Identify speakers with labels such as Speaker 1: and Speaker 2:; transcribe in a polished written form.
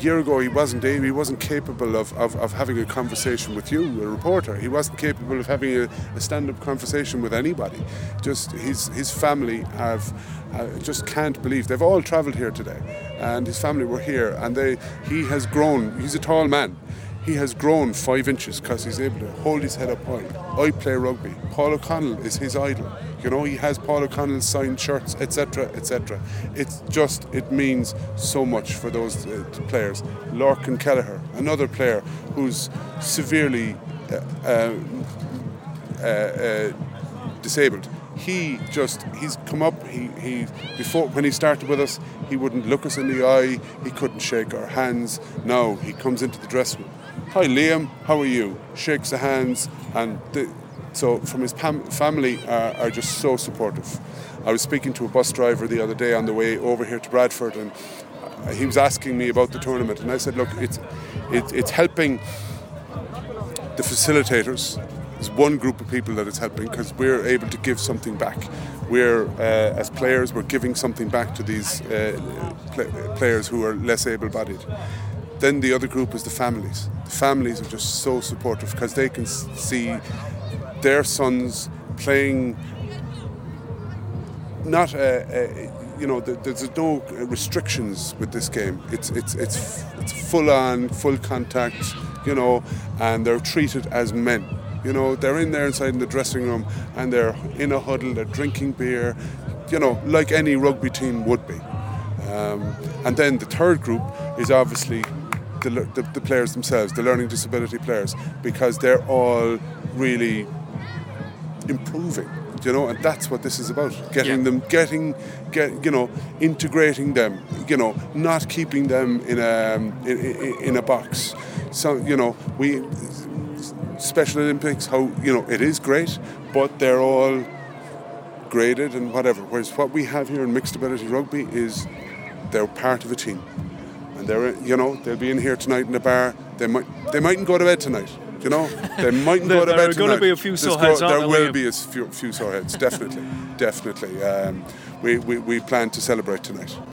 Speaker 1: year ago he wasn't capable of having a conversation with you, a reporter. He wasn't capable of having a stand-up conversation with anybody. Just his family have just can't believe they've all travelled here today, and his family were here, and he has grown. He's a tall man. He has grown 5 inches because he's able to hold his head up high. I play rugby. Paul O'Connell is his idol. You know, he has Paul O'Connell's signed shirts, etc., etc. It means so much for those players. Lorcan Kelleher, another player who's severely disabled. He's come up. He before, when he started with us, he wouldn't look us in the eye. He couldn't shake our hands. Now he comes into the dressing room. Hi Liam, how are you? Shakes the hands, and so from his family are just so supportive. I was speaking to a bus driver the other day on the way over here to Bradford, and he was asking me about the tournament, and I said, look, it's helping the facilitators. There's one group of people that it's helping because we're able to give something back. We're, as players, we're giving something back to these players who are less able-bodied. Then the other group is the families. The families are just so supportive because they can see their sons playing. Not, there's no restrictions with this game. It's full on, full contact, and they're treated as men. They're in there inside in the dressing room, and they're in a huddle. They're drinking beer, like any rugby team would be. And then the third group is obviously the players themselves, the learning disability players, because they're all really improving, and that's what this is about. Integrating them, not keeping them in a box. So, we Special Olympics, it is great, but they're all graded and whatever. Whereas what we have here in mixed ability rugby is they're part of a team. And they'll be in here tonight in the bar. They mightn't go to bed tonight. They mightn't go to bed tonight.
Speaker 2: There are going to be a few sore heads.
Speaker 1: There will be a few sore heads, definitely. We plan to celebrate tonight.